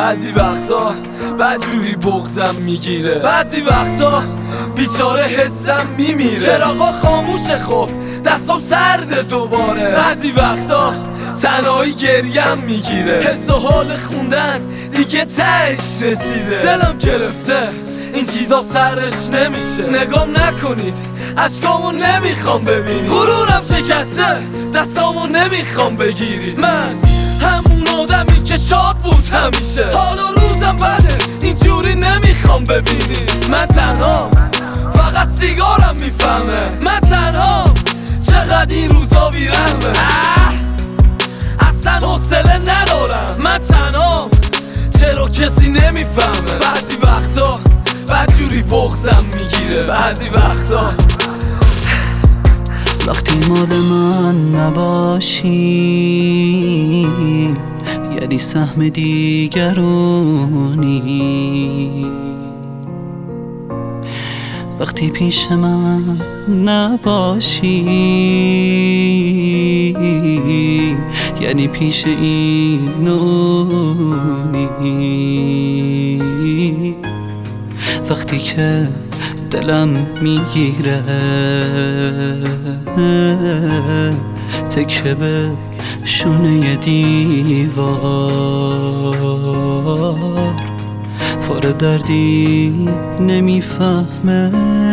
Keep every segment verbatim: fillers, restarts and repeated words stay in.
بعضی وقتا بدجوری بغزم میگیره، بعضی وقتا بیچاره حسم میمیره. چراغا خاموشه خب دستم سرده دوباره، بعضی وقتا تنهایی گریم میگیره. حس و حال خوندن دیگه تهش رسیده، دلم گرفته این چیزا سرش نمیشه. نگام نکنید اشکامو نمیخوام ببینی، غرورم شکسته دستامو نمیخوام بگیری. من همون آدمی که شاد بود همیشه، حالا روزم بده اینجوری نمیخوام ببینی. من تنها فقط سیگارم میفهمه، من تنها چقدر این روزا بیرحمه. اصلا حوصله ندارم، من تنها چرا کسی نمیفهمه. بعضی وقتا بدجوری بغزم میگیره، بعضی وقتا وقتی مال من نباشی یعنی سهم دیگرونی، وقتی پیش من نباشی یعنی پیش اینونی، وقتی که دلم میگیره تکه به شونه دیوار، پر دردی نمیفهمه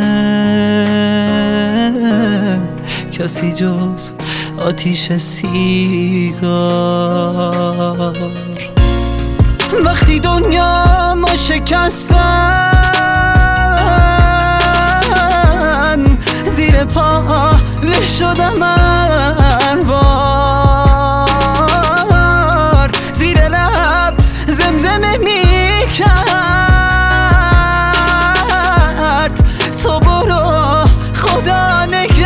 کسی جز آتیش سیگار. وقتی دنیا ما شکستن زیر پا له شدم من بار، زیر لب زمزمه میکرد تو برو خدا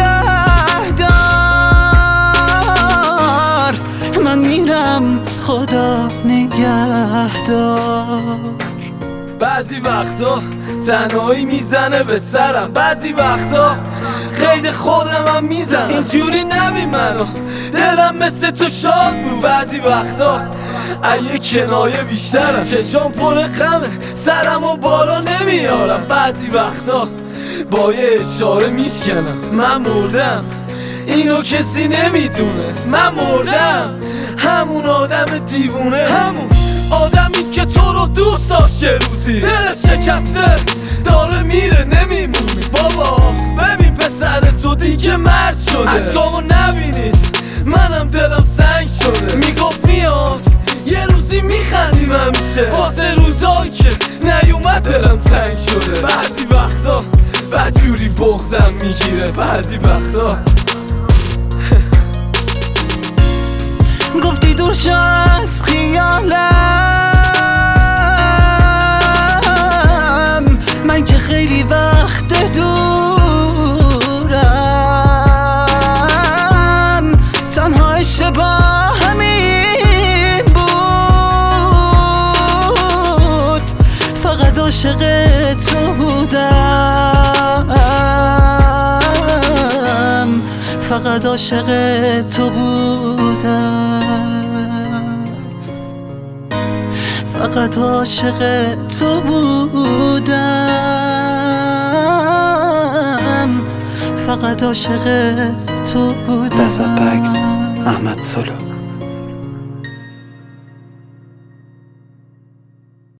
نگهدار. من میرم خدا نگهدار. بعضی وقتا تنهایی میزنه به سرم، بعضی وقتا خیلی خودم هم میزنم. اینجوری نبی منو دلم مثل تو شاد بود، بعضی وقتا ایه کنایه بیشترم، چشام پر غمه سرم و بالا نمیارم. بعضی وقتا با یه اشاره میشکنم من مردم، اینو کسی نمیدونه من مردم. همون آدم دیوونه، همون آدمی که تو رو دوست داشته روزی، دلش شکسته داره میره نمیمونی. بابا ببین پسر تو دیگه مرد شده، اشکامو نبینید منم دلم سنگ شده. میگفت میاد یه روزی میخندیم همیشه، واسه روزایی که نیومد دلم تنگ شده. بعضی وقتا بدجوری بغزم میگیره، بعضی وقتا گفتی دورش از خیالم، من که خیلی وقت دورم، تنها اشتباه همین بود، فقط عاشق تو بودم، فقط عاشق تو بودم، فقط عاشق تو بودم، فقط عاشق تو بودم. دست بکس احمد سلو.